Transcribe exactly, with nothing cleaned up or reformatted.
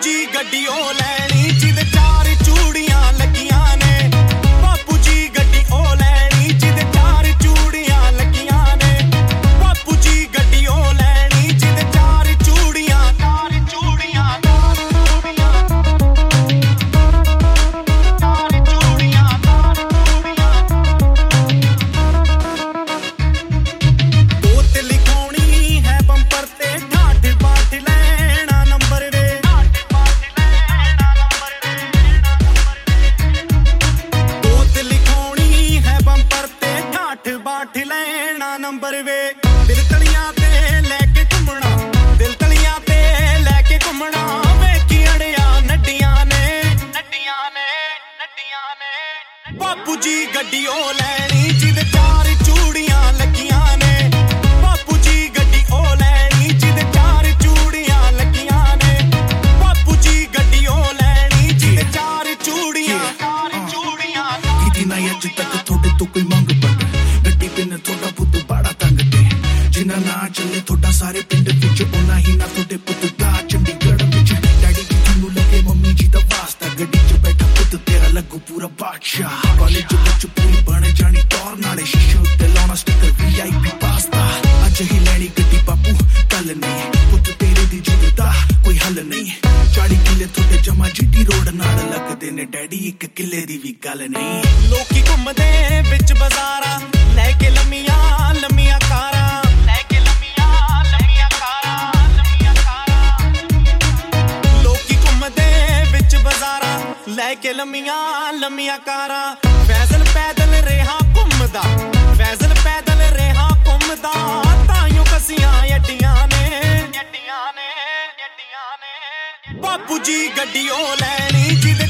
जी गड्डी ओ लैनी जिदे चार चूड़ियां लगियां ने बापू जी गड्डी ओ लैनी जिदे चार चूड़ियां लगियां ने बापू जी गड्डी ओ लैनी जिदे चार चूड़ियां चार चूड़ियां चार चूड़ियां चार चूड़ियां चार चूड़ियां तोत लिखौनी है बंपर ते ठाठ बाट लेना नंबर वे तोत लिखौनी है बंपर ते ठाठ बाट लेना नंबर वे दिल तलियां ते लेके घुमना दिल तलियां ते लेके घुमना वेखी अड़िया नड्डियां ने नड्डियां ने नड्डियां ने बापू जी गड्डी ओ लैनी जिदे चार चूड़ियां लगियां ने बापू जी गड्डी ओ लैनी जिदे चार चूड़ियां लगियां ने बापू जी गड्डी ओ लैनी जिदे चार चूड़ियां चार चूड़ियां ਕੀਤੀ ਨਾ ਅੱਜ ਤੱਕ ਤੁਹਾਡੇ ਤੋਂ ਕੋਈ ਮੰਗ ਪੱਟ ਗੱਡੀ ਪਿੰਨ ਤੁਹਾਡਾ ਪੁੱਤ ਬੜਾ ਤੰਗ ਤੇ ਜਿੰਨਾ ਨਾ ਚੱਲੇ ਤੁਹਾਡਾ ਸਾਰੇ ਪਿੰਡ ਵਿੱਚ ਉਹਨਾਂ ਹੀ ਨਾ ਤੁਹਾਡੇ ਪੁੱਤ ਦਾ ਚੰਡੀਗੜ੍ਹ ਵਿੱਚ ਡੈਡੀ ਦੀ ਤੁਹਾਨੂੰ ਲੱਗੇ ਮੰਮੀ ਜੀ ਦਾ ਵਾਸਤਾ ਗੱਡੀ 'ਚ ਬੈਠਾ ਪੁੱਤ ਤੇਰਾ ਲੱਗੂ ਪੂਰਾ ਬਾਦਸ਼ਾਹ ਕਾਲਜ ਵਿੱਚ ਪੂਰੀ ਬਣ ਜਾਣੀ ਟੌਰ ਨਾਲੇ ਸ਼ੀਸ਼ੇ ਉੱਤੇ ਲਾਉਣਾ ਸਟicker ਵੀ ਆਈ ਪੀ ਪਾਸਤਾ ਅੱਜ ਹੀ ਲੈਣੀ ਗੱਡੀ ਬਾਪੂ ਕੱਲ ਨਹੀਂ ਪੁੱਤ ਤੇਰੇ ਦੀ ਜਿੱਦ ਦਾ ਕੋਈ ਹੱਲ ਨਹੀਂ ਚਾਲੀ ਕਿੱਲੇ ਤੁਹਾਡੇ ਜਮਾ ਜੀਟੀ ਰੋਡ ਨਾਲ ਲੱਗਦੇ ਨੇ ਡੈਡੀ ਇੱਕ ਕਿੱਲੇ ਦੀ ਵੀ ਗੱਲ ਨਹੀਂ ਲੋਕੀ ਘੁੰਮਦੇ ਵਿੱਚ ਬਾਜ਼ਾਰਾਂ ਲੈ ਕੇ ਲੰਮੀਆਂ ਲੰਮੀਆਂ ਕਾਰਾਂ ਲੈ ਕੇ ਲੰਮੀਆਂ ਲੰਮੀਆਂ ਕਾਰਾਂ ਲੰਮੀਆਂ ਕਾਰਾਂ ਲੋਕੀ ਘੁੰਮਦੇ ਵਿੱਚ ਬਾਜ਼ਾਰਾਂ ਲੈ ਕੇ ਲੰਮੀਆਂ ਲੰਮੀਆਂ ਕਾਰਾਂ ਫੈਜ਼ਲ ਪੈਦਲ ਰਿਹਾ ਘੁੰਮਦਾ ਫੈਜ਼ਲ ਪੈਦਲ ਰਿਹਾ ਘੁੰਮਦਾ ਤਾਈਓ ਕਸੀਆਂ ਅੱਡੀਆਂ ਨੇ ਅੱਡੀਆਂ ਨੇ ਅੱਡੀਆਂ ਨੇ ਬਾਪੂ ਜੀ ਗੱਡੀ ਉਹ ਲੈਣੀ ਜਿਹਦੇ